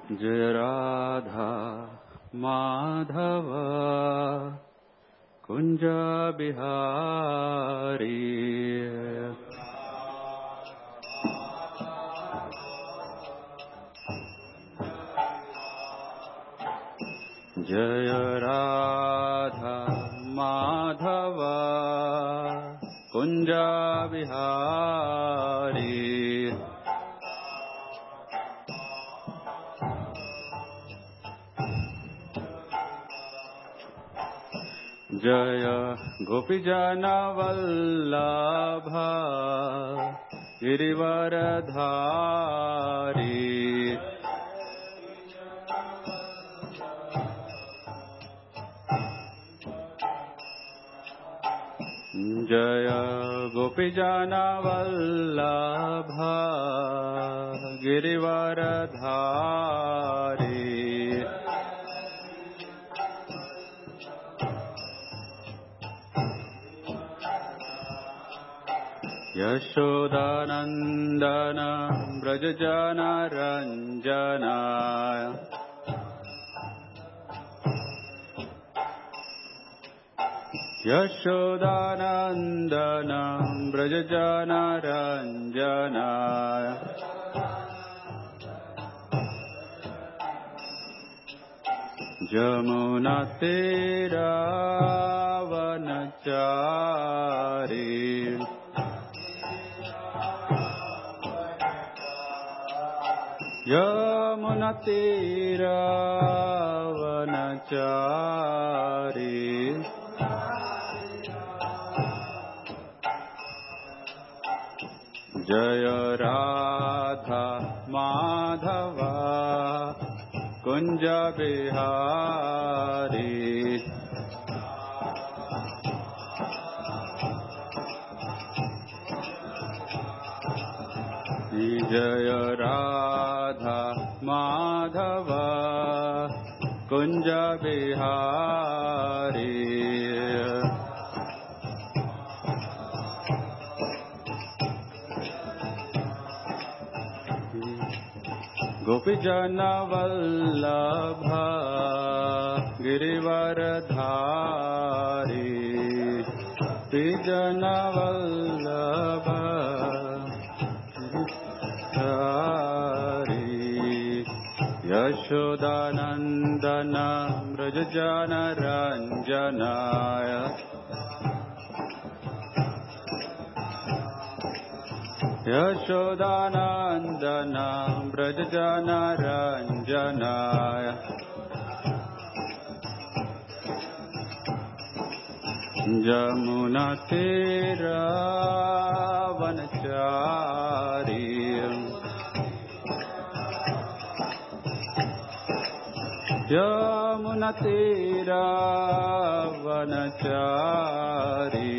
जय राधा माधव कुंज बिहारी। जय राधा माधव कुंज बिहारी। जय गोपीजन वल्लभ गिरिवरधारी। जय गोपीजन वल्लभ गिरिवरधारी। यशोदानंदन व्रजजनरंजन। यशोदानंदन व्रजजनरंजन। यमुनातीरावनचारी। यमुनातीरावनचारी। जय राधा माधव कुंज बिहारी। जय राधा माधव कुंज बिहारी। गोपीजन वल्लभ गिरिवरधारी। गोपीजन वल्लभ यशोदानंदन व्रजजनरंजन। यशोदानंदन व्रजजनरंजन। यमुनातीरावनचारी। यमुनातीरावनचारी।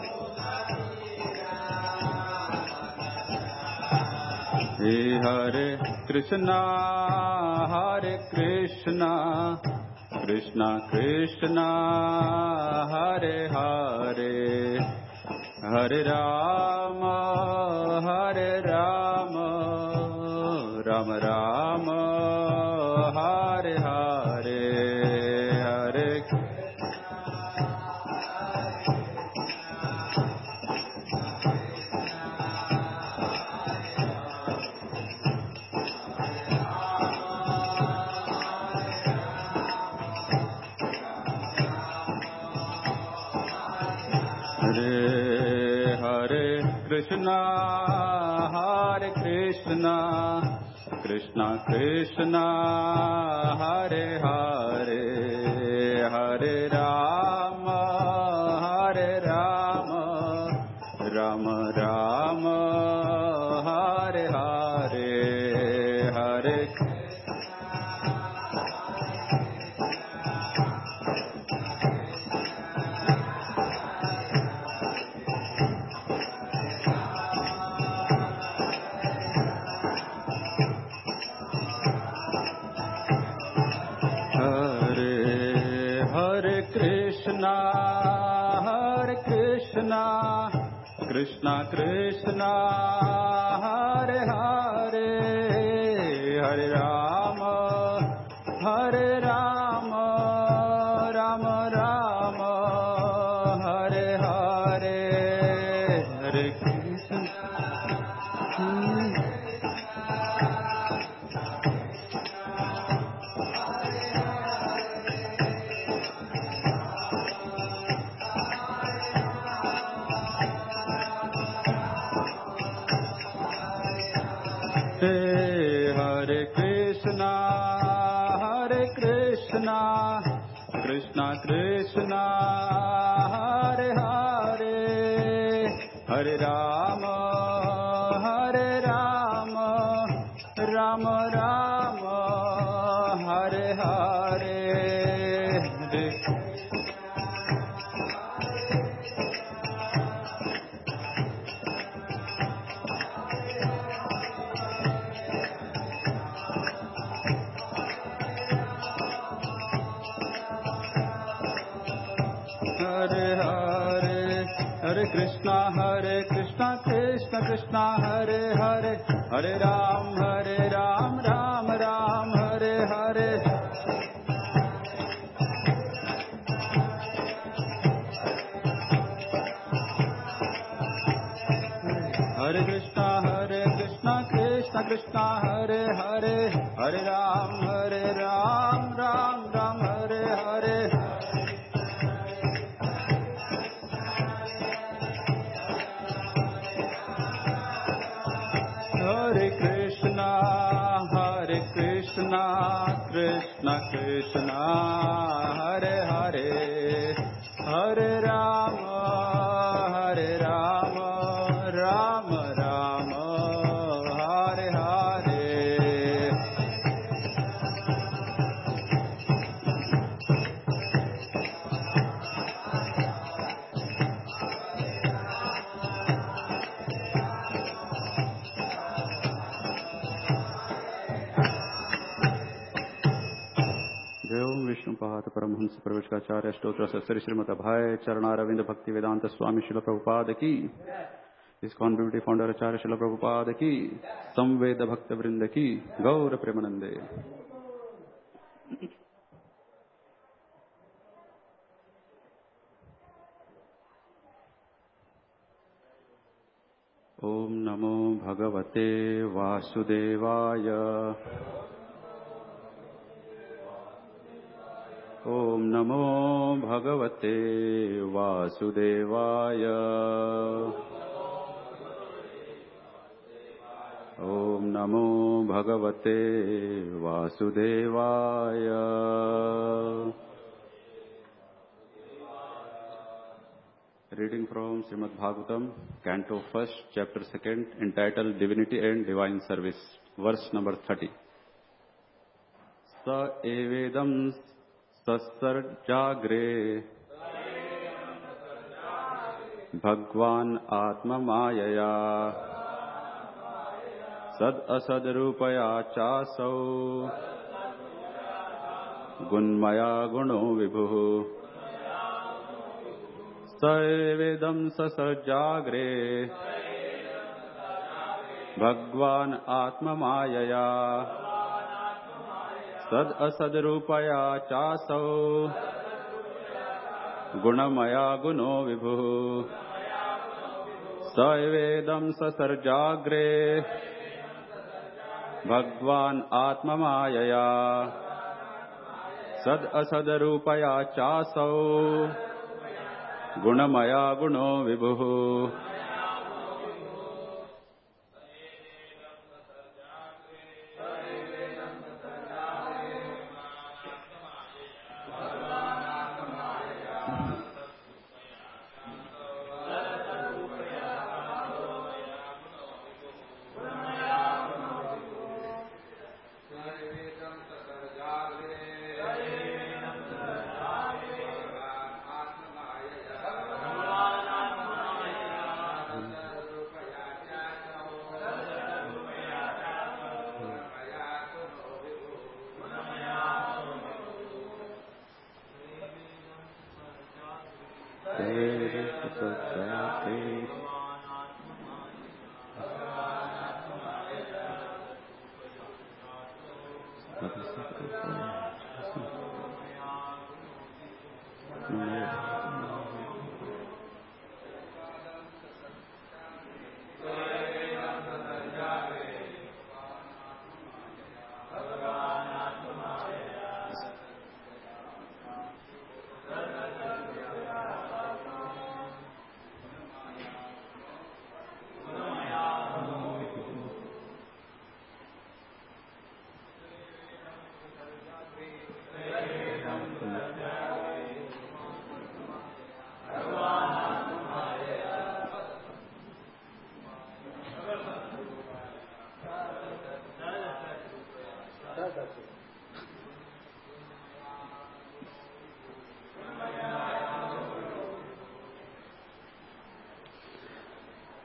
हरे कृष्णा कृष्णा कृष्णा हरे हरे, हरे राम राम राम हरे हरे, हरे हरे कृष्णा कृष्णा कृष्णा हरे हरे, हरे राम राम राम हरे हरे, हरे कृष्णा कृष्णा हरे हरे, हरे Ram Hare Krishna, Krishna Krishna, Hare Hare, Hare Rama, Rama Rama, Hare Hare. Hare Krishna, Krishna Krishna, Hare Hare, Hare Ram, Ram Ram, Hare Hare. Hare Krishna, Krishna Krishna, Hare Hare, Hare Ram, Ram Ram, Hare Hare. Hare Krishna, Krishna Krishna, Hare Hare, Hare Ram, Ram Ram, Hare Hare. Vishnupad Paramhans प्रवेशकाचार्य स्तोत्र सत्सरी श्रीमद अभय चरणारविंद भक्ति वेदांत स्वामी शिल प्रभुपाद की, ISKCON beauty founder आचार्य शिल प्रभुपाद की, संवेद भक्त वृंद की, गौर प्रेमानंदे. ओम नमो भगवते वासुदेवाय. ओम नमो भगवते वासुदेवाय. ओम नमो भगवते वासुदेवाय. Reading from Srimad Bhagavatam, Canto 1st, Chapter 2nd, entitled Divinity and Divine Service, verse number 30. Sa evedam सत्सर्जाग्रे भगवान आत्मा मायया सद असद रूपया चासौ गुणमया गुणो विभुः. सवेदं ससर्जाग्रे भगवान आत्मा मायया सद असद रूपया चासौ गुणमया गुणो विभुः. सवेदं ससर्जाग्रे भगवान आत्ममायया सद असद रूपया चासौ गुणमया गुणो विभुः.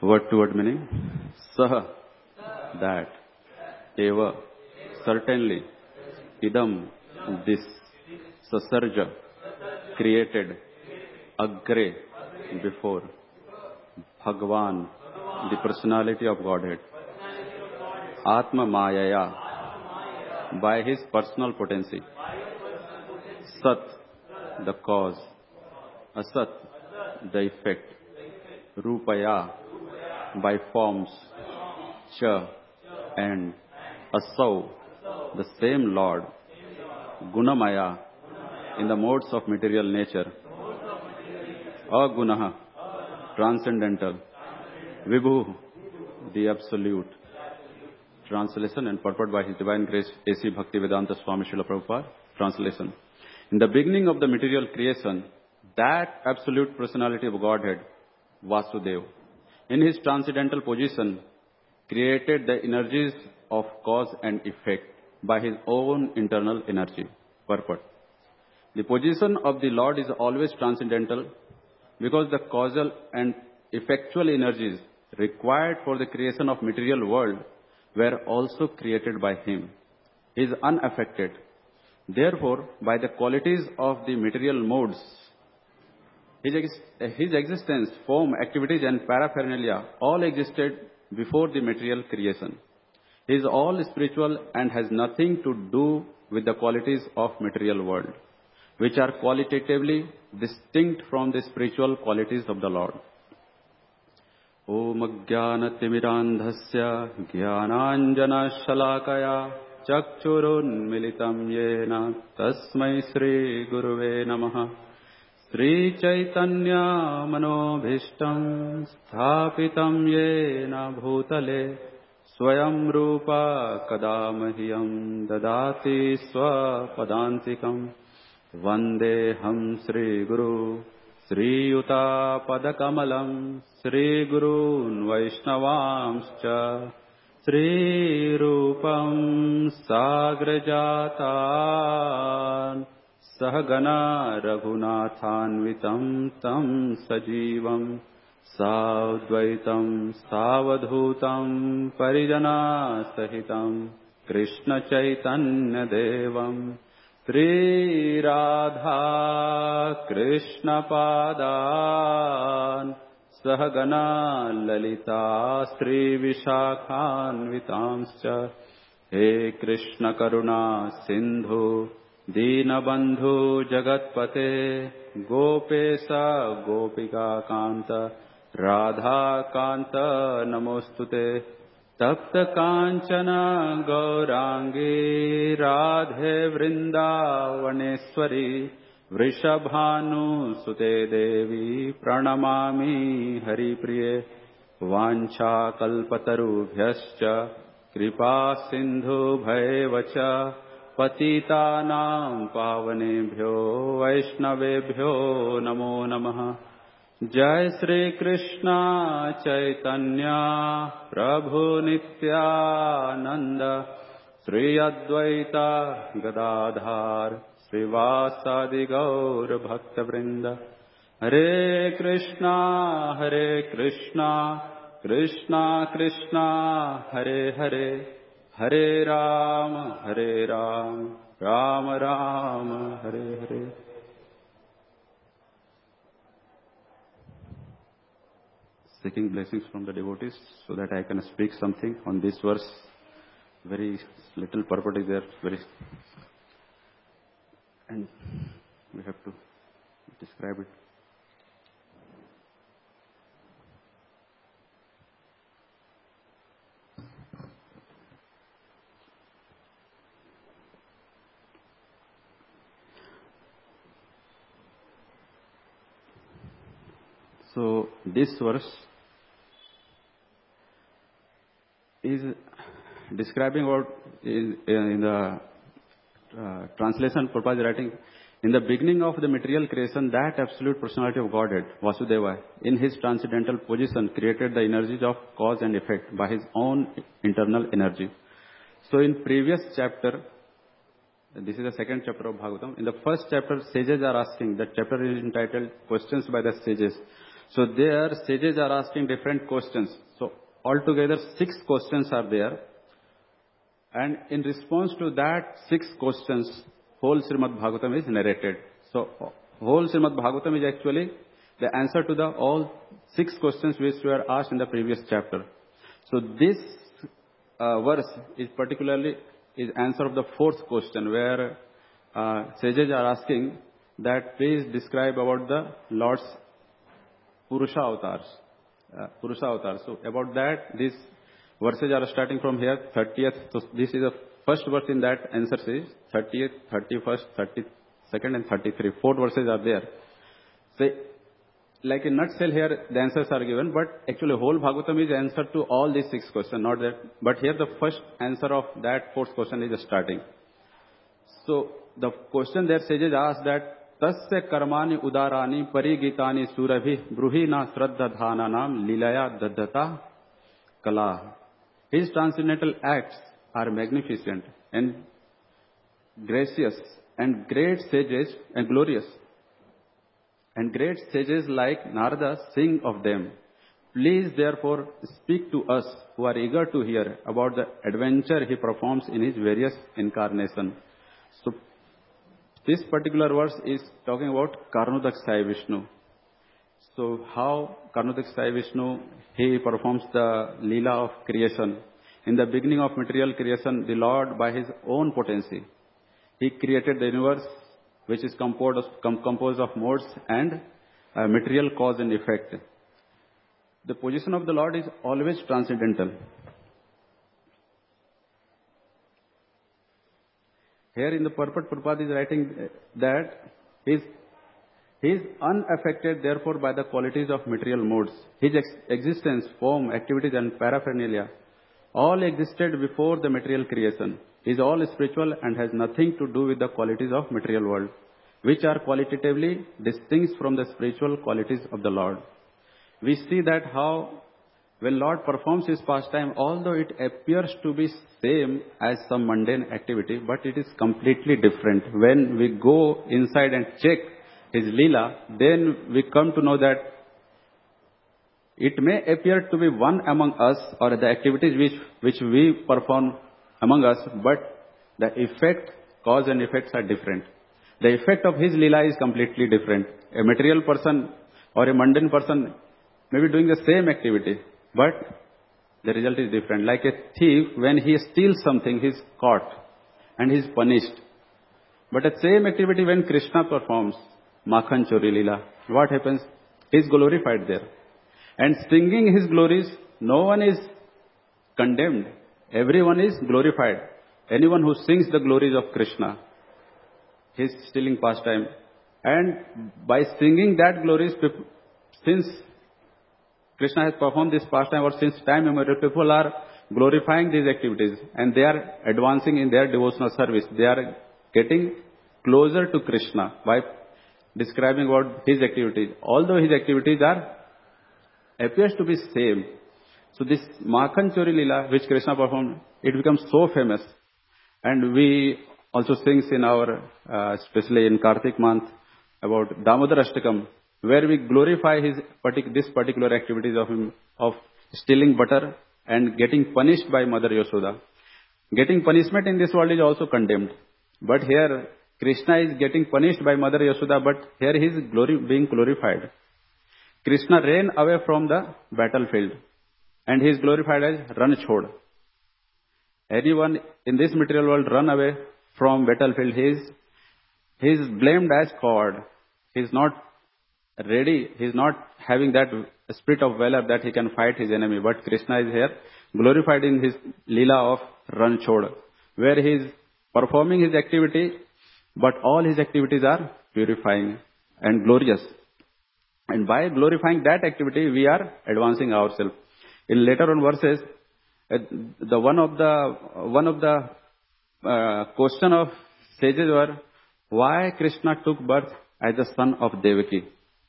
Word to word meaning. Sah, that. Eva, certainly. Idam, this. Sasarja, created. Agre, before. Bhagwan, the personality of Godhead. Atma Mayaya, by his personal potency. Sat, the cause. Asat, the effect. Rupaya, by forms. Cha, and. Asau, the same Lord. Gunamaya, in the modes of material nature. Agunaha, transcendental. Vibhu, the absolute. Translation and purport by His Divine Grace A.C. Bhaktivedanta Swami Srila Prabhupada. Translation. In the beginning of the material creation, that absolute personality of Godhead, Vasudeva, in his transcendental position, created the energies of cause and effect by his own internal energy. Purport. The position of the Lord is always transcendental because the causal and effectual energies required for the creation of material world were also created by him. He is unaffected. Therefore, by the qualities of the material modes, his existence, form, activities and paraphernalia all existed before the material creation. He is all spiritual and has nothing to do with the qualities of material world, which are qualitatively distinct from the spiritual qualities of the Lord. Om Ajnanatimidandhasya Jnananjana Shalakaya Chakchurunmilitam Yena Tasmai Sri Guruve Namaha. Sri Chaitanya Manobhishtam Sthapitam Yena Bhutale Swayam Rupa Kadamahyam Dadati Swapadantikam Vandeham Sri Guru Sri Yuta Padakamalam Sri Gurun Vaishnavamscha Sri Rupam Sagrajatan Sahagana Raghunathanvitam Tam Sajivam Savdvaitam Savadhutam Parijana Sahitam Krishna Chaitanya Devam Sri Radha Krishna Padan Sahagana Lalita Sri Vishakhanvitamscha He Krishna Karuna Sindhu Deenabandhu Jagatpate Gopesa Gopika Kanta Radha Kanta Namostute Tapta Kanchana Gaurangi Radhe Vrindavaneshwari Vrishabhanu Sute Devi Pranamami Hari Priye Vancha Kalpatarubhyascha Kripa Sindhu Bhaivacha Patitanam Pavanebhyo Vaishnavebhyo Namo Namaha. Jai Sri Krishna Chaitanya Prabhu Nityananda Sri Advaita Gadadhar Srivasadi Gaur Bhakta Vrinda. Hare Krishna Krishna Krishna Hare Hare Hare Rama Rama Rama Hare Hare. Seeking blessings from the devotees so that I can speak something on this verse. Very little purport is there, and we have to describe it. So this verse is describing what in the translation Prabhupada is writing. In the beginning of the material creation, that absolute personality of Godhead, Vasudeva, in his transcendental position, created the energies of cause and effect by his own internal energy. So in previous chapter, this is the second chapter of Bhagavatam. In the first chapter, sages are asking, that chapter is entitled Questions by the Sages. So there, sages are asking different questions. So altogether 6 questions are there. And in response to that 6 questions, whole Srimad Bhagavatam is narrated. So whole Srimad Bhagavatam is actually the answer to the all 6 questions which were asked in the previous chapter. So this verse is particularly is answer of the 4th question, where sages are asking that please describe about the Lord's Purusha avatars. So about that, these verses are starting from here, 30th. So this is the first verse in that answer series, 30th, 31st, 32nd and 33. 4 verses are there. So like in nutshell here, the answers are given, but actually whole Bhagavatam is answer to all these 6 questions, not that. But here the first answer of that 4th question is starting. So the question there sages ask that, Tasya karmani udarani parigitani surabhi bruhina sraddhadhananam lilaya daddata kala. His transcendental acts are magnificent and gracious and great sages and glorious. And great sages like Narada sing of them. Please therefore speak to us who are eager to hear about the adventure he performs in his various incarnations. So this particular verse is talking about Karnodak Sai Vishnu. So how Karnodak Sai Vishnu, he performs the Leela of creation. In the beginning of material creation, the Lord by his own potency, he created the universe which is composed of modes and material cause and effect. The position of the Lord is always transcendental. Here in the purport, Prabhupada is writing that he is unaffected, therefore, by the qualities of material modes. His existence, form, activities and paraphernalia all existed before the material creation. He is all spiritual and has nothing to do with the qualities of material world, which are qualitatively distinct from the spiritual qualities of the Lord. We see that how when Lord performs his pastime, although it appears to be same as some mundane activity, but it is completely different. When we go inside and check his Leela, then we come to know that it may appear to be one among us or the activities which we perform among us, but the effect, cause and effects are different. The effect of his Leela is completely different. A material person or a mundane person may be doing the same activity, but the result is different. Like a thief, when he steals something, he is caught and he is punished. But the same activity when Krishna performs, Makhan Chori Leela, what happens? He is glorified there. And singing his glories, no one is condemned. Everyone is glorified. Anyone who sings the glories of Krishna, his stealing pastime. And by singing that glories, since Krishna has performed this pastime, or since time immemorial, people are glorifying these activities and they are advancing in their devotional service. They are getting closer to Krishna by describing about his activities. Although his activities appears to be same. So this Makhan Chori Leela, which Krishna performed, it becomes so famous. And we also sing in our, especially in Kartik month, about Damodar Ashtakam, where we glorify this particular activities of him, of stealing butter and getting punished by Mother Yashoda. Getting punishment in this world is also condemned. But here, Krishna is getting punished by Mother Yashoda, but here he is being glorified. Krishna ran away from the battlefield and he is glorified as Ran Chhod. Anyone in this material world run away from battlefield, he is blamed as coward. He is not ready, he is not having that spirit of valor that he can fight his enemy. But Krishna is here glorified in his Leela of Ran Chhod, where he is performing his activity, but all his activities are purifying and glorious. And by glorifying that activity, we are advancing ourselves. In later on verses, the one of the question of sages were, why Krishna took birth as the son of Devaki?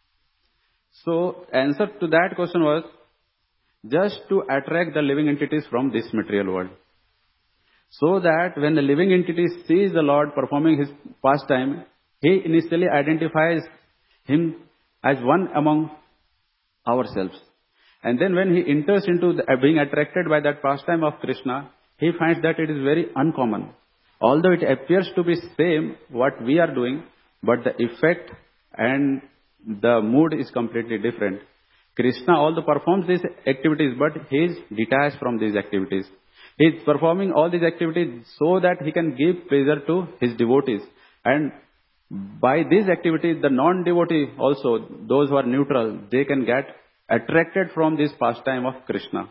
So answer to that question was just to attract the living entities from this material world. So that when the living entity sees the Lord performing his pastime, he initially identifies him as one among ourselves. And then when he enters into being attracted by that pastime of Krishna, he finds that it is very uncommon. Although it appears to be same what we are doing, but the effect and the mood is completely different. Krishna also performs these activities, but he is detached from these activities. He is performing all these activities so that he can give pleasure to his devotees. And by these activities, the non-devotee also, those who are neutral, they can get attracted from this pastime of Krishna.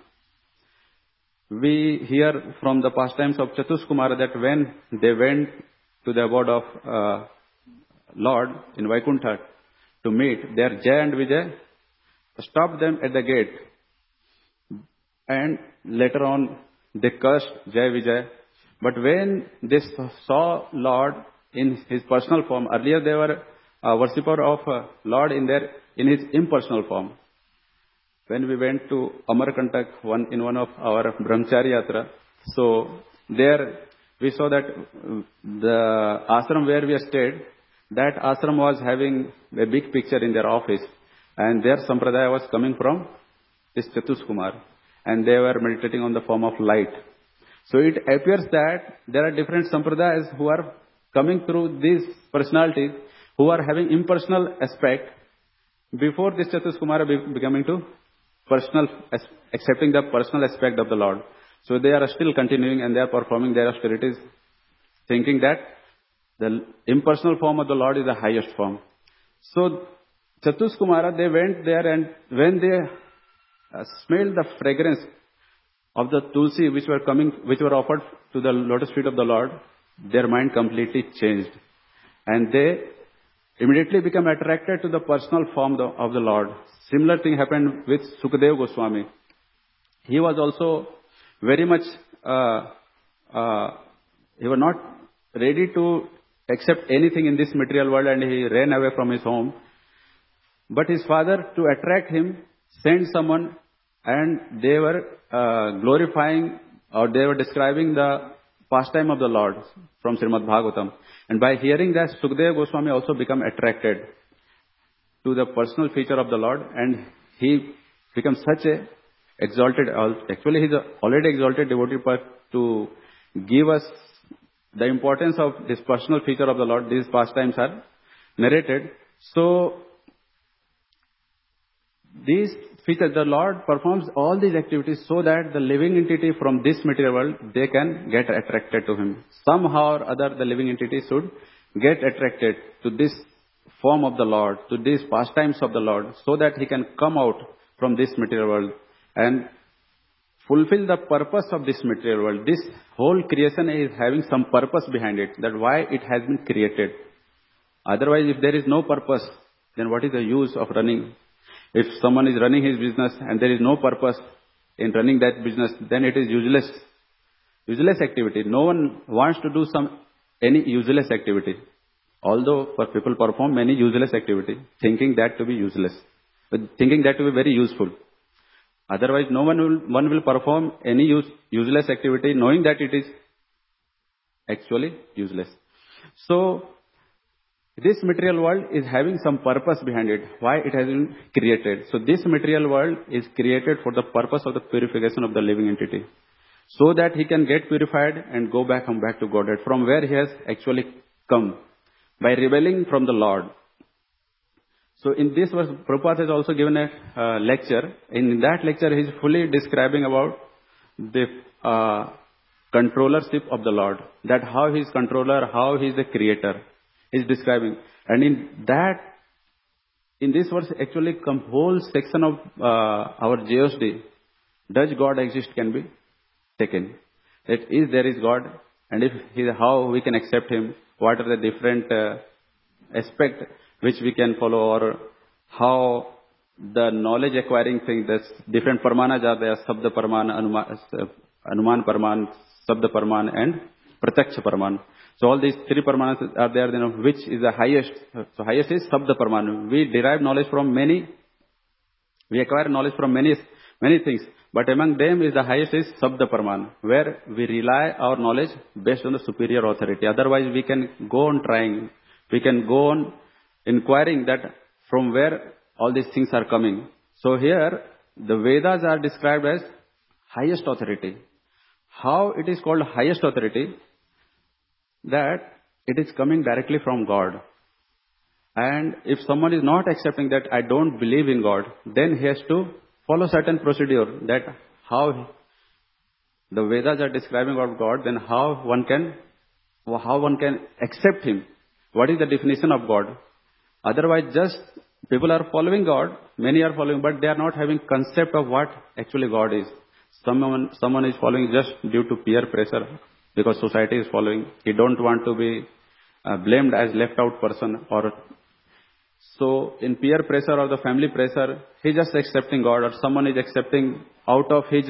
We hear from the pastimes of Chatuskumara that when they went to the abode of Lord in Vaikuntha to meet, their Jay and Vijay stopped them at the gate. And later on, they cursed Jay Vijay. But when they saw Lord in his personal form, earlier they were a worshipper of Lord in his impersonal form. When we went to Amarkantak in one of our Brahmachari Yatra, so there we saw that the ashram where we stayed, that ashram was having a big picture in their office, and their sampradaya was coming from this Chatuskumar, and they were meditating on the form of light. So it appears that there are different sampradayas who are coming through these personalities, who are having impersonal aspect before this Chatuskumara becoming to personal, accepting the personal aspect of the Lord. So they are still continuing and they are performing their austerities, thinking that the impersonal form of the Lord is the highest form. So Chatuskumara, they went there, and when they smelled the fragrance of the tulsi which were offered to the lotus feet of the Lord, their mind completely changed. And they immediately become attracted to the personal form of the Lord. Similar thing happened with Sukadeva Goswami. He was also very much, he was not ready to accept anything in this material world, and he ran away from his home. But his father, to attract him, sent someone, and they were glorifying, or they were describing the pastime of the Lord from Srimad Bhagavatam. And by hearing that, Sukadeva Goswami also became attracted to the personal feature of the Lord, and he becomes such a exalted, actually he's already exalted devotee, but to give us the importance of this personal feature of the Lord, these pastimes are narrated. So these features, the Lord performs all these activities so that the living entity from this material world, they can get attracted to him. Somehow or other, the living entity should get attracted to this form of the Lord, to these pastimes of the Lord, so that he can come out from this material world and fulfill the purpose of this material world. This whole creation is having some purpose behind it, that why it has been created. Otherwise, if there is no purpose, then what is the use of running? If someone is running his business and there is no purpose in running that business, then it is useless activity. No one wants to do any useless activity. Although people perform many useless activity, thinking that to be useless, but thinking that to be very useful. Otherwise, no one will perform any useless activity knowing that it is actually useless. So this material world is having some purpose behind it, why it has been created. So this material world is created for the purpose of the purification of the living entity, so that he can get purified and go back to Godhead, from where he has actually come, by rebelling from the Lord. So in this verse, Prabhupada has also given a lecture. In that lecture, he is fully describing about the controllership of the Lord, that how he is controller, how he is the creator. He is describing. And in this verse, actually, whole section of our JSD, does God exist, can be taken. That is, there is God, and if how we can accept him, what are the different aspects which we can follow, or how the knowledge acquiring thing, there's different parmanas are there, Sabda Parman, Anuman Parman, Sabda Parman, and Pratyaksha Parman. So all these three parmanas are there, which is the highest. So highest is Sabda Parman. We derive knowledge from we acquire knowledge from many things. But among them is the highest is Sabda Parman, where we rely our knowledge based on the superior authority. Otherwise, we can go on trying. We can go on inquiring that from where all these things are coming. So here, the Vedas are described as highest authority. How it is called highest authority? That it is coming directly from God. And if someone is not accepting that I don't believe in God, then he has to follow certain procedure that how the Vedas are describing about God, then how one can accept Him. What is the definition of God? Otherwise, just people are following God, many are following, but they are not having concept of what actually God is. Someone is following just due to peer pressure because society is following. He don't want to be blamed as left out person, or so in peer pressure or the family pressure, he just accepting God, or someone is accepting out of his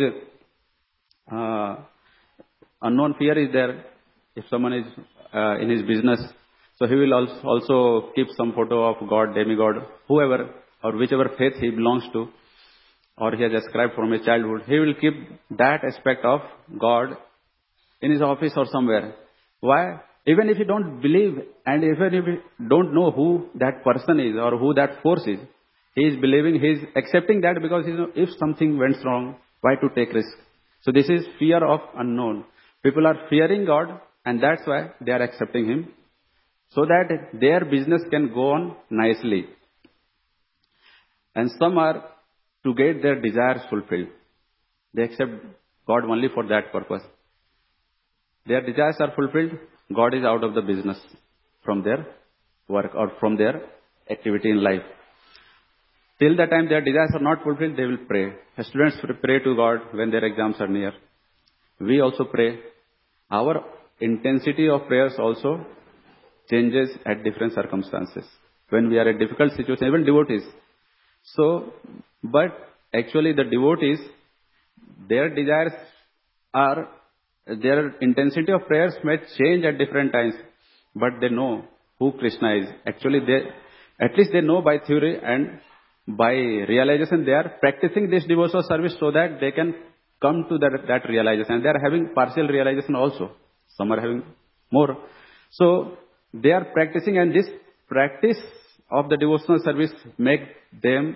unknown fear is there. If someone is in his business, so he will also keep some photo of God, demigod, whoever or whichever faith he belongs to, or he has ascribed from his childhood. He will keep that aspect of God in his office or somewhere. Why? Even if you don't believe and even if you don't know who that person is or who that force is, he is believing, he is accepting that because if something went wrong, why to take risk? So this is fear of unknown. People are fearing God, and that's why they are accepting Him, so that their business can go on nicely. And some are to get their desires fulfilled. They accept God only for that purpose. Their desires are fulfilled, God is out of the business from their work or from their activity in life. Till the time their desires are not fulfilled, they will pray. Students pray to God when their exams are near. We also pray. Our intensity of prayers also changes at different circumstances. When we are in difficult situation, even devotees. So, but actually the devotees, their desires are, their intensity of prayers may change at different times, but they know who Krishna is. Actually, at least they know by theory, and by realization they are practicing this devotional service so that they can come to that realization. And they are having partial realization also. Some are having more. So they are practicing, and this practice of the devotional service make them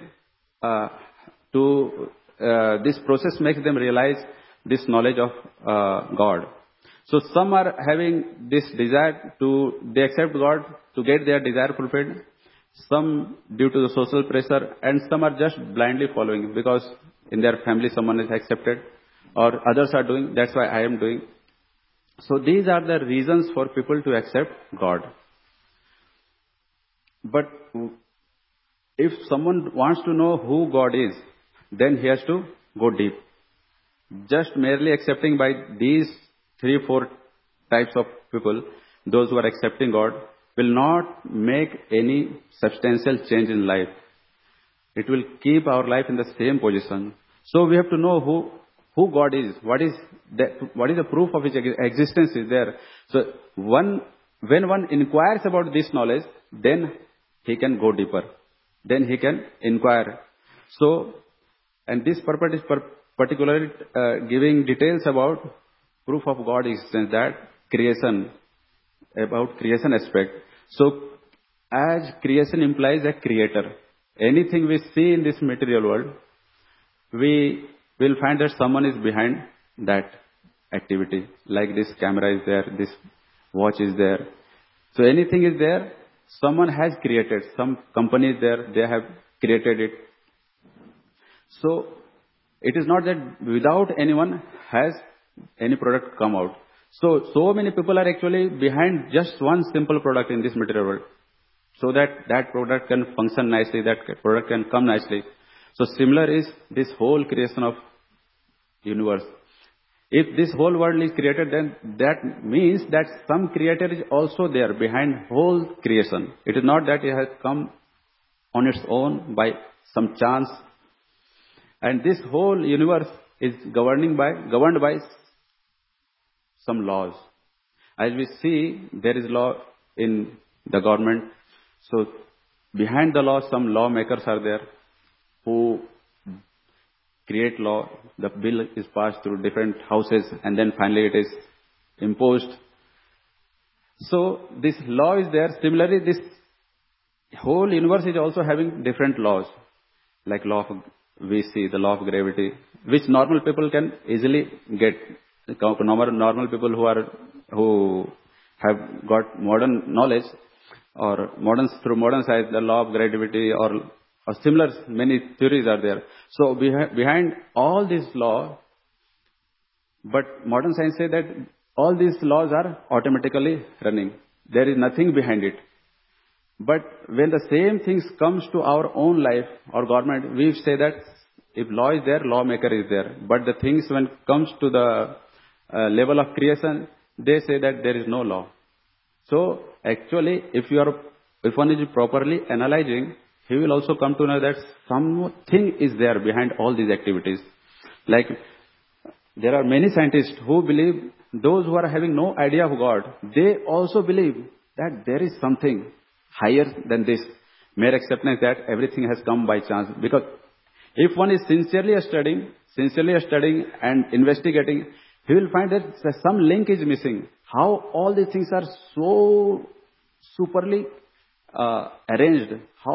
this process makes them realize this knowledge of God. So some are having this desire they accept God to get their desire fulfilled. Some due to the social pressure, and some are just blindly following because in their family someone is accepted or others are doing, that's why I am doing. So these are the reasons for people to accept God. But if someone wants to know who God is, then he has to go deep. Just merely accepting by these 3-4 types of people, those who are accepting God, will not make any substantial change in life. It will keep our life in the same position. So we have to know who God is. What is the proof of His existence is there. So when one inquires about this knowledge, then he can go deeper. Then he can inquire. So, and this purport is particularly giving details about proof of God's existence, that creation, about creation aspect. So, as creation implies a creator, anything we see in this material world, we will find that someone is behind that activity. Like this camera is there, this watch is there. So anything is there, someone has created. Some company is there, they have created it. So it is not that without anyone has any product come out. So many people are actually behind just one simple product in this material world, so that product can function nicely, that product can come nicely. So similar is this whole creation of universe. If this whole world is created, then that means that some creator is also there behind whole creation. It is not that it has come on its own by some chance. And this whole universe is governed by some laws. As we see, there is law in the government. So behind the law, some lawmakers are there who create law. The bill is passed through different houses, and then finally it is imposed. So this law is there. Similarly, this whole universe is also having different laws, like law of we see the law of gravity, which normal people can easily get. Normal people who have got modern knowledge or through modern science, the law of gravity or similar many theories are there. So behind all this law, but modern science say that all these laws are automatically running. There is nothing behind it. But when the same things comes to our own life or government, we say that if law is there, lawmaker is there. But the things when comes to the level of creation, they say that there is no law. So actually, if one is properly analyzing, he will also come to know that something is there behind all these activities. Like there are many scientists who believe, those who are having no idea of God, they also believe that there is something higher than this. Mere acceptance that everything has come by chance. Because if one is sincerely studying and investigating, he will find that some link is missing. How all these things are so superly arranged,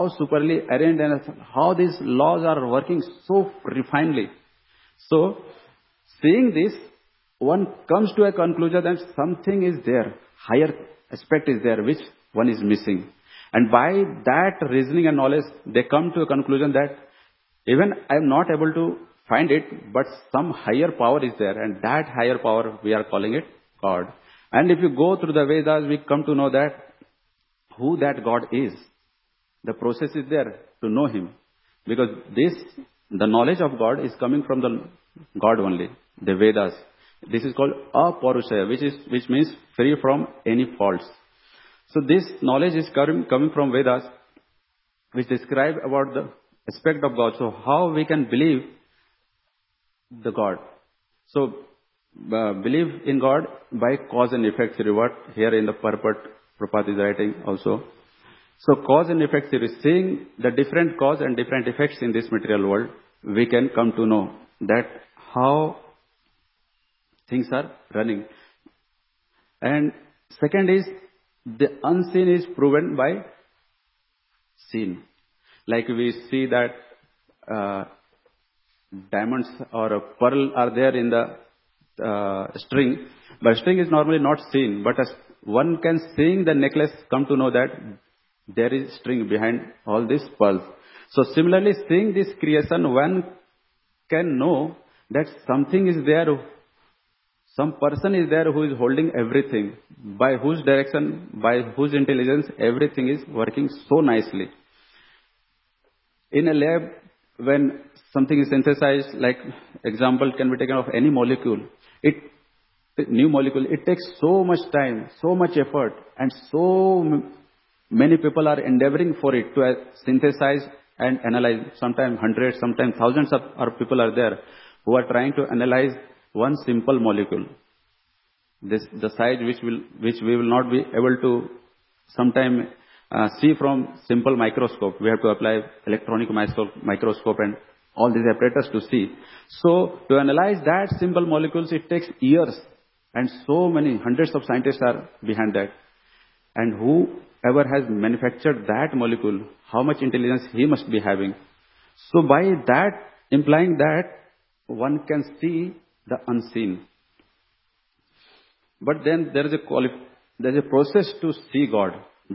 and how these laws are working so refinedly. So, seeing this, one comes to a conclusion that something is there, higher aspect is there, which one is missing. And by that reasoning and knowledge, they come to a conclusion that even I am not able to find it, but some higher power is there, and that higher power, we are calling it God. And if you go through the Vedas, we come to know that who that God is. The process is there to know Him. Because the knowledge of God is coming from the God only, the Vedas. This is called Aparushaya, which means free from any faults. So this knowledge is coming from Vedas, which describe about the aspect of God. So how we can believe the God? So believe in God by cause and effect theory. What here in the purport Prabhupada is writing also. So cause and effect theory, seeing the different cause and different effects in this material world, we can come to know that how things are running. And second is, the unseen is proven by seen. Like we see that diamonds or a pearl are there in the string, but string is normally not seen. But as one can seeing the necklace come to know that there is string behind all these pearls. So similarly, seeing this creation, one can know that something is there. Some person is there who is holding everything, by whose direction, by whose intelligence, everything is working so nicely. In a lab, when something is synthesized, like example can be taken of any molecule, new molecule, it takes so much time, so much effort, and so many people are endeavoring for it to synthesize and analyze. Sometimes hundreds, sometimes thousands of people are there who are trying to analyze one simple molecule. The size which we will not be able to sometime see from simple microscope. We have to apply electronic microscope and all these apparatus to see. So to analyze that simple molecules, it takes years, and so many hundreds of scientists are behind that. And whoever has manufactured that molecule, how much intelligence he must be having. So by that, implying that one can see the unseen. But then there is a process to see God.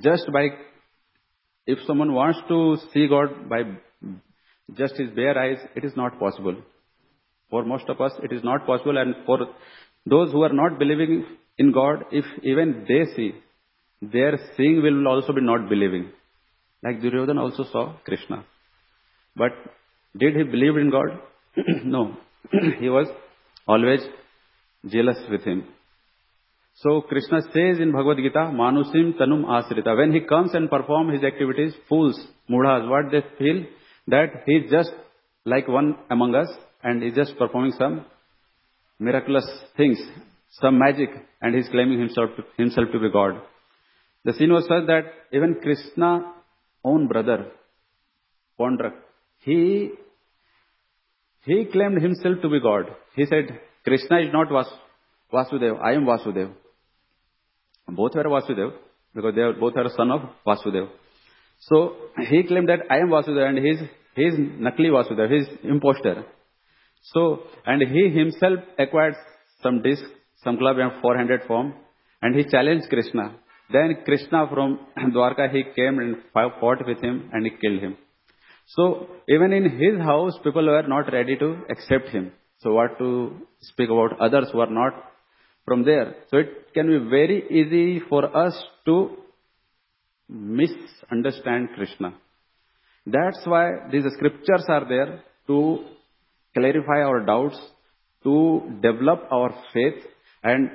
If someone wants to see God by just his bare eyes, it is not possible. For most of us, it is not possible. And for those who are not believing in God, if even they see, their seeing will also be not believing. Like Duryodhana also saw Krishna. But did he believe in God? No. He was always jealous with him. So Krishna says in Bhagavad Gita, Manusim Tanum Asrita. When he comes and performs his activities, fools, mudhas, what they feel? That he is just like one among us and he is just performing some miraculous things, some magic, and he is claiming himself to be God. The scene was such that even Krishna's own brother, Pandrak, he claimed himself to be God. He said, Krishna is not Vasudeva, I am Vasudeva. Both were Vasudeva, because they both are son of Vasudeva. So he claimed that I am Vasudeva, and He is Nakli Vasudeva, he is imposter. So, and he himself acquired some disc, some club and 400 form, and he challenged Krishna. Then Krishna from Dwarka, he came and fought with him and he killed him. So, even in his house, people were not ready to accept him. So, what to speak about others who are not from there? So, it can be very easy for us to misunderstand Krishna. That's why these scriptures are there to clarify our doubts, to develop our faith, and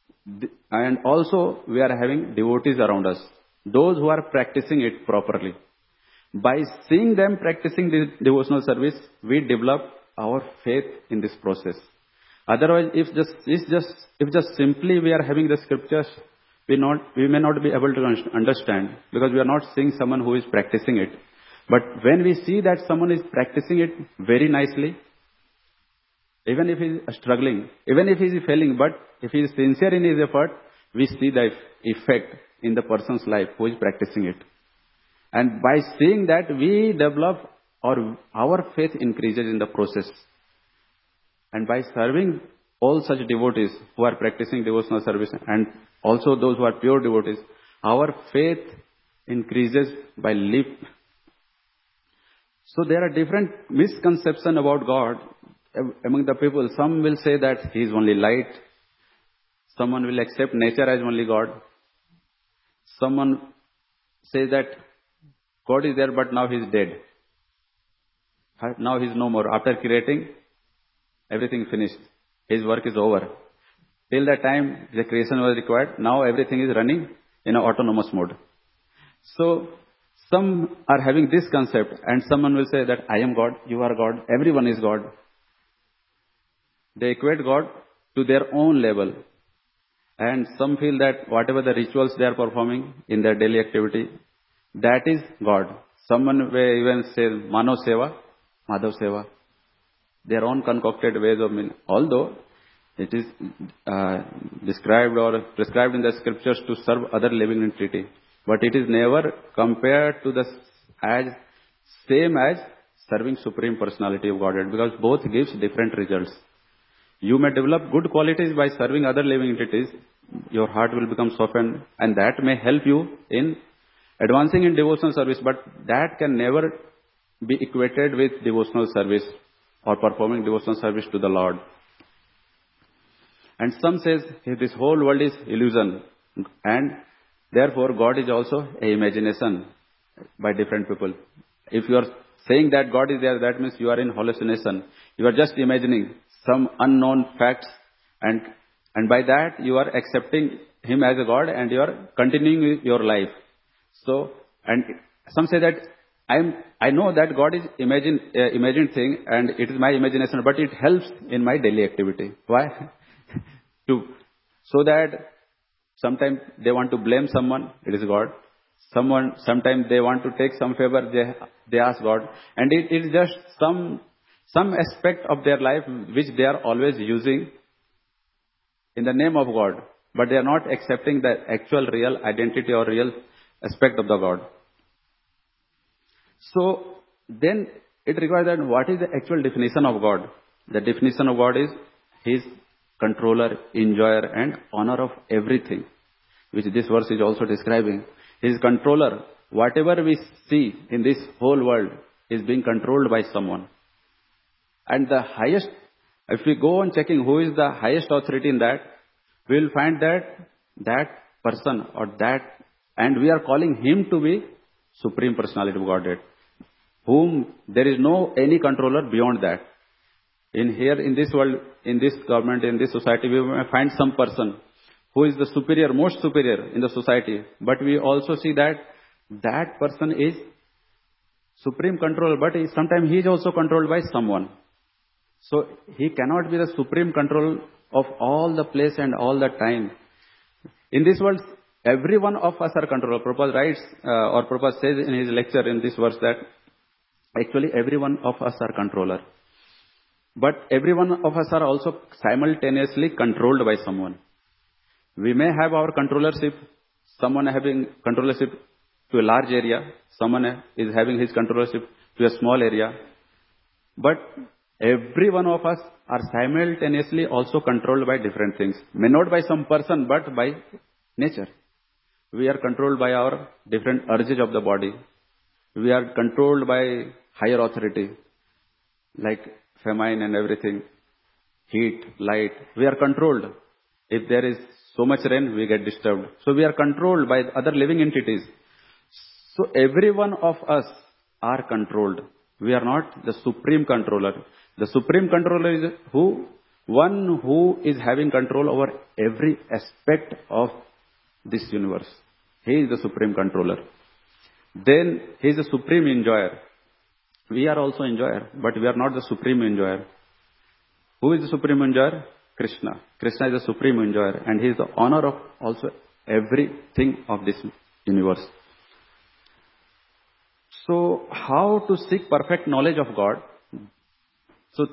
also we are having devotees around us, those who are practicing it properly. By seeing them practicing this devotional service, we develop our faith in this process. Otherwise, if just simply we are having the scriptures, we may not be able to understand, because we are not seeing someone who is practicing it. But when we see that someone is practicing it very nicely, even if he is struggling, even if he is failing, but if he is sincere in his effort, we see the effect in the person's life who is practicing it. And by seeing that, we develop, or our faith increases in the process. And by serving all such devotees who are practicing devotional service, and also those who are pure devotees, our faith increases by leap. So there are different misconceptions about God among the people. Some will say that He is only light. Someone will accept nature as only God. Someone says that God is there, but now He is dead. Now He is no more. After creating, everything finished. His work is over. Till that time, the creation was required. Now everything is running in an autonomous mode. So, some are having this concept, and someone will say that I am God, you are God, everyone is God. They equate God to their own level. And some feel that whatever the rituals they are performing in their daily activity, that is God. Someone may even say Mano Seva, Madhav Seva. Their own concocted ways of meaning. Although it is described or prescribed in the scriptures to serve other living entity, but it is never compared to the same as serving Supreme Personality of Godhead, because both gives different results. You may develop good qualities by serving other living entities. Your heart will become softened, and that may help you in advancing in devotional service, but that can never be equated with devotional service or performing devotional service to the Lord. And some says this whole world is illusion, and therefore God is also an imagination by different people. If you are saying that God is there, that means you are in hallucination. You are just imagining some unknown facts, and by that you are accepting Him as a God, and you are continuing with your life. So, and some say that I know that God is imagined thing, and it is my imagination, but it helps in my daily activity. Why? So that sometimes they want to blame someone, it is God. Sometimes they want to take some favor, they ask God. And it is just some aspect of their life which they are always using in the name of God, but they are not accepting the actual real identity or real aspect of the God. So then it requires that what is the actual definition of God? The definition of God is He is controller, enjoyer, and honor of everything, which this verse is also describing. He is controller. Whatever we see in this whole world is being controlled by someone. And the highest, if we go on checking who is the highest authority in that, we will find that person or that, and we are calling him to be Supreme Personality of Godhead, whom there is no any controller beyond that. In this world, in this government, in this society, we may find some person who is the superior, most superior in the society. But we also see that person is supreme controller, but sometimes he is also controlled by someone. So he cannot be the supreme control of all the place and all the time. In this world, every one of us are controller. Prabhupada writes, or Prabhupada says in his lecture in this verse that actually every one of us are controller. But every one of us are also simultaneously controlled by someone. We may have our controllership, someone having controllership to a large area, someone is having his controllership to a small area. But every one of us are simultaneously also controlled by different things. May not by some person, but by nature. We are controlled by our different urges of the body. We are controlled by higher authority, like famine and everything, heat, light. We are controlled. If there is so much rain, we get disturbed. So we are controlled by other living entities. So every one of us are controlled. We are not the supreme controller. The supreme controller is who? One who is having control over every aspect of this universe. He is the supreme controller. Then he is the supreme enjoyer. We are also enjoyer, but we are not the supreme enjoyer. Who is the supreme enjoyer? Krishna. Krishna is the supreme enjoyer, and he is the owner of also everything of this universe. So, how to seek perfect knowledge of God? So,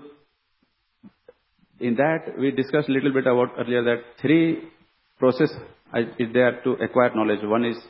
in that we discussed a little bit about earlier that three process is there to acquire knowledge. One is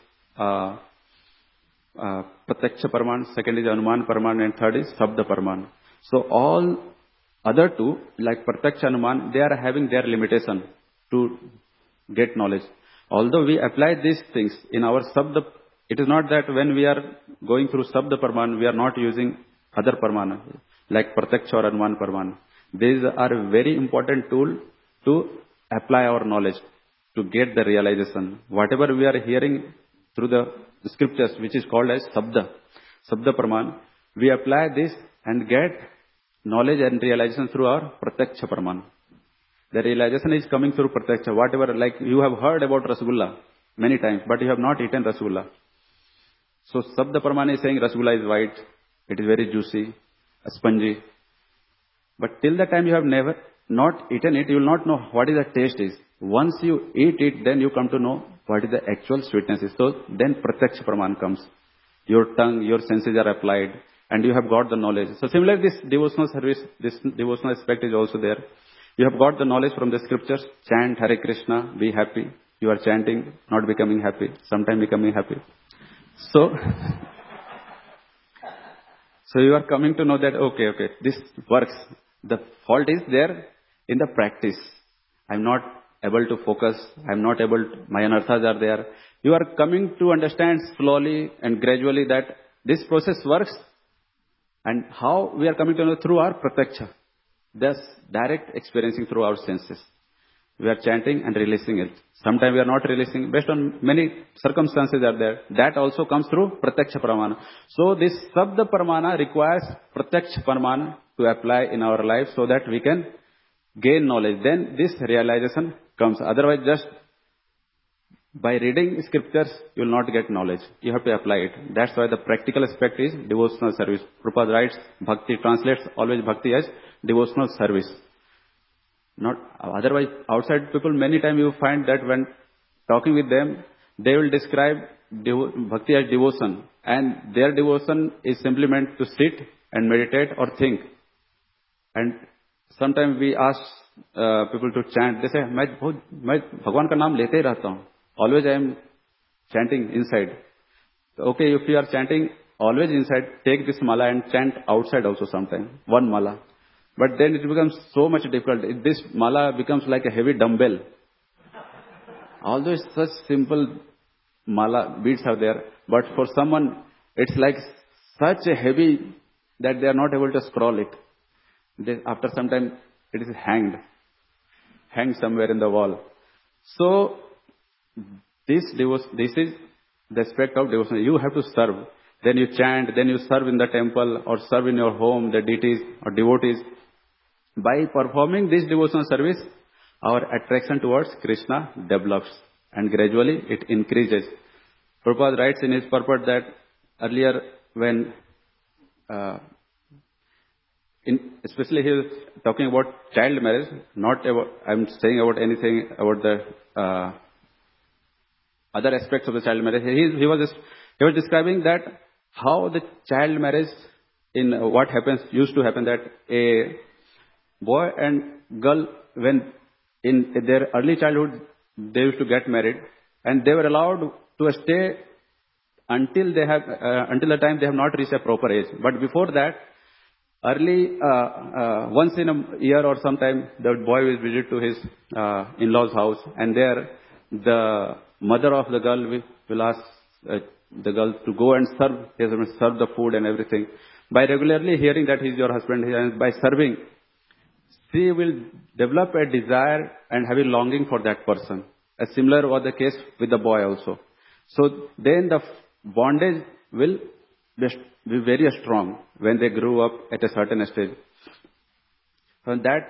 Pratyaksha Parman, second is Anuman Parman, and third is Sabda Parman. So all other two, like Pratyaksha Anuman, they are having their limitation to get knowledge. Although we apply these things in our Sabda, it is not that when we are going through Sabda Parman, we are not using other Parman, like Pratyaksha or Anuman Parman. These are a very important tool to apply our knowledge, to get the realization. Whatever we are hearing through the scriptures, which is called as Sabda Parman, we apply this and get knowledge and realization through our Pratyaksha Parman. The realization is coming through Pratyaksha. Whatever, like you have heard about Rasgulla many times, but you have not eaten Rasgulla. So Sabda Parman is saying Rasgulla is white, it is very juicy, spongy. But till the time you have never not eaten it, you will not know what is the taste is. Once you eat it, then you come to know what is the actual sweetness is. So then Pratyaksha Praman comes. Your tongue, your senses are applied, and you have got the knowledge. So similarly, this devotional service, this devotional aspect is also there. You have got the knowledge from the scriptures. Chant Hare Krishna, be happy. You are chanting, not becoming happy, sometime becoming happy. So you are coming to know that, okay, this works. The fault is there in the practice. I'm not able to focus. I'm not able to, my anarthas are there. You are coming to understand slowly and gradually that this process works. And how we are coming to know through our pratyaksha. Thus, direct experiencing through our senses. We are chanting and releasing it. Sometimes we are not releasing. Based on many circumstances are there. That also comes through Pratyaksha Pramana. So this Sabda Pramana requires Pratyaksha Pramana to apply in our life so that we can gain knowledge. Then this realization comes. Otherwise, just by reading scriptures, you will not get knowledge. You have to apply it. That's why the practical aspect is devotional service. Prabhupada writes, Bhakti translates always Bhakti as devotional service. Not otherwise, outside people, many times you find that when talking with them, they will describe Bhakti as devotion. And their devotion is simply meant to sit and meditate or think. And sometimes we ask people to chant. They say, मैं भगवान का नाम लेते ही रहता हूँ. Always I am chanting inside. Okay, if you are chanting always inside, take this mala and chant outside also sometimes. One mala. But then it becomes so much difficult. This mala becomes like a heavy dumbbell. Although it's such simple mala, beads are there. But for someone, it's like such a heavy that they are not able to scroll it. After some time, it is hanged somewhere in the wall. So, this is the aspect of devotion. You have to serve. Then you chant, then you serve in the temple or serve in your home, the deities or devotees. By performing this devotional service, our attraction towards Krishna develops and gradually it increases. Prabhupada writes in his purport that earlier when, especially he was talking about child marriage, not about, I'm saying about anything about the other aspects of the child marriage. He was describing that how the child marriage in what used to happen that a boy and girl, when in their early childhood, they used to get married and they were allowed to stay until until the time they have not reached a proper age. But before that, early, once in a year or sometime, the boy will visit to his in-laws' house, and there the mother of the girl will ask the girl to go and serve the food and everything. By regularly hearing that he's your husband, and by serving, she will develop a desire and have a longing for that person. A similar was the case with the boy also. So then the bondage will be very strong when they grew up at a certain stage. And that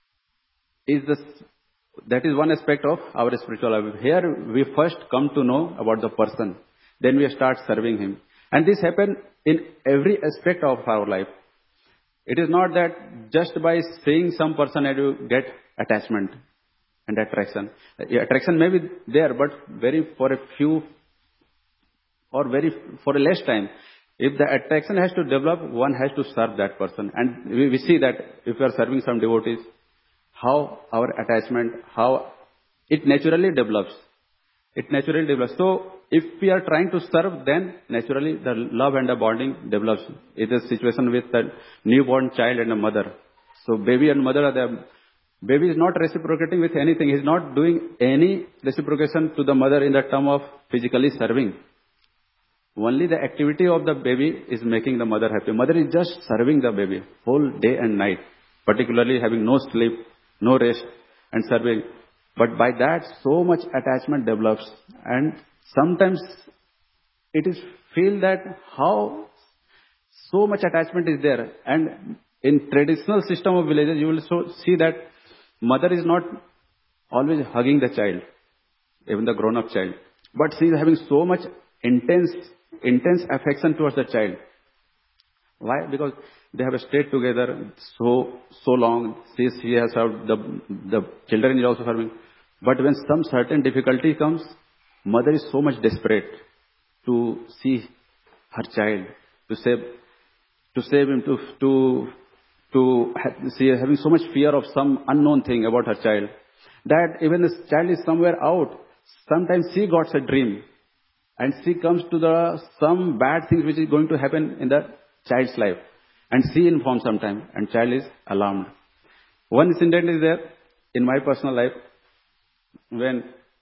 is one aspect of our spiritual life. Here we first come to know about the person. Then we start serving him. And this happens in every aspect of our life. It is not that just by seeing some person and you get attachment and attraction. Attraction may be there, but for a few or for a less time. If the attraction has to develop, one has to serve that person. And we see that if we are serving some devotees, how our attachment, how it naturally develops. It naturally develops. So if we are trying to serve, then naturally the love and the bonding develops. It is a situation with the newborn child and a mother. So baby and mother baby is not reciprocating with anything. He is not doing any reciprocation to the mother in the term of physically serving. Only the activity of the baby is making the mother happy. Mother is just serving the baby whole day and night, particularly having no sleep, no rest, and serving. But by that, so much attachment develops. And sometimes it is feel that how so much attachment is there. And in traditional system of villages, you will see that mother is not always hugging the child, even the grown-up child. But she is having so much intense affection towards the child. Why? Because they have stayed together so long. She has served, the children is also serving. But when some certain difficulty comes, mother is so much desperate to see her child, to save him, she is having so much fear of some unknown thing about her child, that even the child is somewhere out, sometimes she got a dream. And she comes to some bad things which is going to happen in the child's life. And she informs sometime, and child is alarmed. One incident is there in my personal life when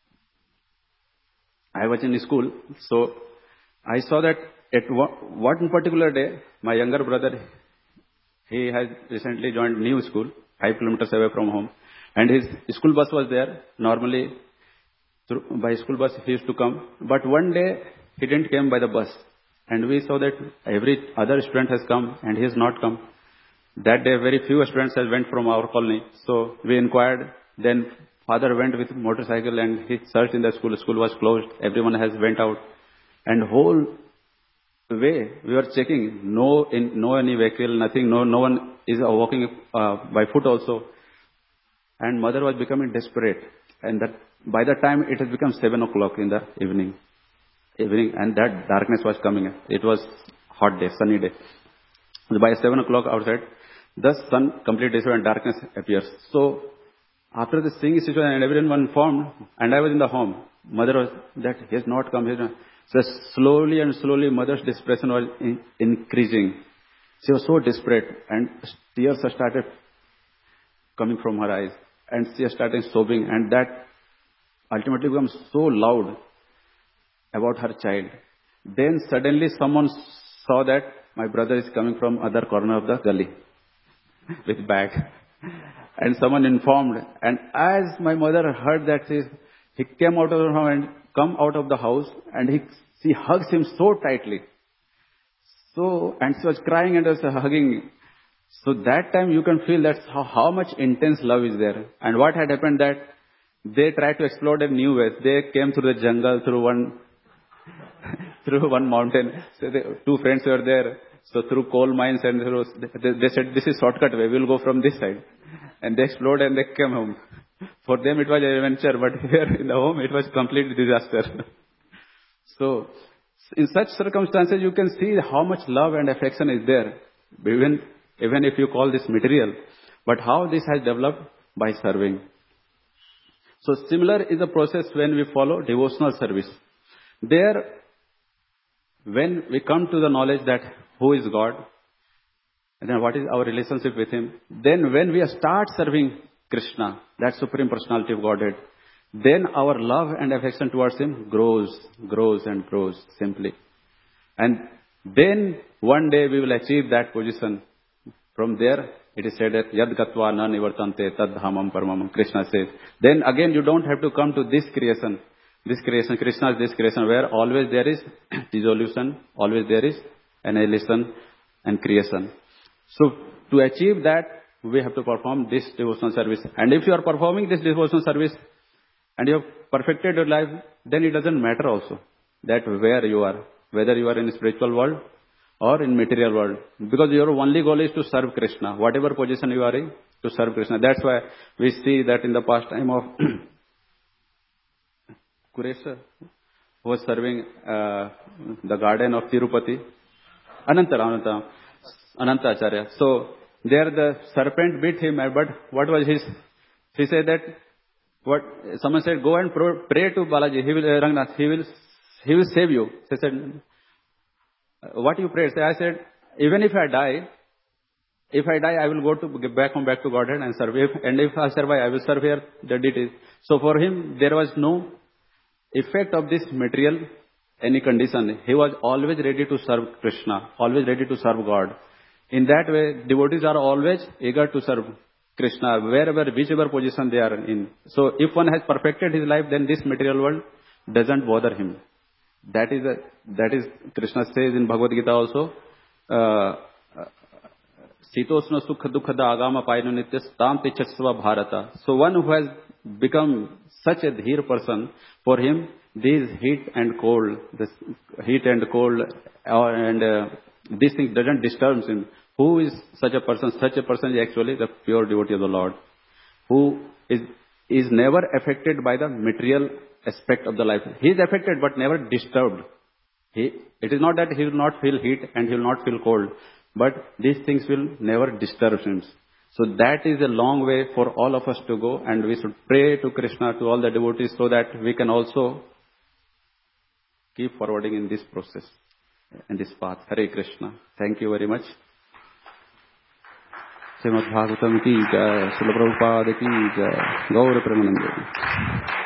I was in school. So I saw that at one particular day, my younger brother, he has recently joined new school, 5 kilometers away from home. And his school bus was there. Normally, by school bus he used to come, but one day he didn't come by the bus, and we saw that every other student has come and he has not come. That day very few students has went from our colony, so we inquired. Then father went with motorcycle and he searched in the school. School was closed, everyone has went out, and whole way we were checking, no any vehicle, nothing, no one is walking by foot also. And mother was becoming desperate, and that by the time it has become 7 o'clock in the evening, and that darkness was coming. It was hot day, sunny day. By 7 o'clock outside, the sun completely disappeared and darkness appears. So after the seeing situation and everyone informed, and I was in the home, mother was that he has not come here. So slowly mother's depression was increasing. She was so desperate, and tears started coming from her eyes, and she started sobbing, and that ultimately becomes so loud about her child. Then suddenly someone saw that my brother is coming from other corner of the gully with bag. And someone informed. And as my mother heard that, he came out of the home and come out of the house, and she hugs him so tightly. And she was crying and was hugging. So that time you can feel that how much intense love is there. And what had happened that they tried to explore in new ways. They came through the jungle, through one mountain. So two friends were there. So through coal mines and they said, this is shortcut way. We'll go from this side. And they explored and they came home. For them it was an adventure, but here in the home it was complete disaster. So in such circumstances you can see how much love and affection is there. Even if you call this material. But how this has developed? By serving. So similar is the process when we follow devotional service. There, when we come to the knowledge that who is God, and then what is our relationship with Him, then when we start serving Krishna, that Supreme Personality of Godhead, then our love and affection towards Him grows and grows simply. And then one day we will achieve that position. From there, it is said that Yad Gatva na nivartante tad dhamam paramam. Krishna says. Then again, you don't have to come to this creation. This creation, Krishna is this creation where always there is dissolution, always there is annihilation and creation. So to achieve that, we have to perform this devotional service. And if you are performing this devotional service and you have perfected your life, then it doesn't matter also that where you are, whether you are in the spiritual world or in material world, because your only goal is to serve Krishna, whatever position you are in, to serve Krishna. That's why we see that in the past time of Kuresha, who was serving the garden of Tirupati, Ananta Acharya. So there the serpent bit him, but what was his? He said that what someone said, go and pray to Balaji. He will Rangnath. He will save you. He said, what you prayed? I said, even if I die, I will go to back to Godhead and serve. And if I survive, I will serve here the deities. So for him, there was no effect of this material, any condition. He was always ready to serve Krishna, always ready to serve God. In that way, devotees are always eager to serve Krishna, whichever position they are in. So if one has perfected his life, then this material world doesn't bother him. That is Krishna says in Bhagavad Gita also, Sitosna Sukha Dukkha Agama Paino Nitya Stam Tichasva Bharata. So one who has become such a dheer person, for him, these heat and cold, these things doesn't disturb him. Who is such a person? Such a person is actually the pure devotee of the Lord, who is never affected by the material aspect of the life. He is affected but never disturbed. It is not that he will not feel heat and he will not feel cold, but these things will never disturb him. So that is a long way for all of us to go, and we should pray to Krishna, to all the devotees, so that we can also keep forwarding in this process, in this path. Hare Krishna. Thank you very much. Srimad Bhagavatam ki jai, Srila Prabhupada ki jai, Gaura Premanande.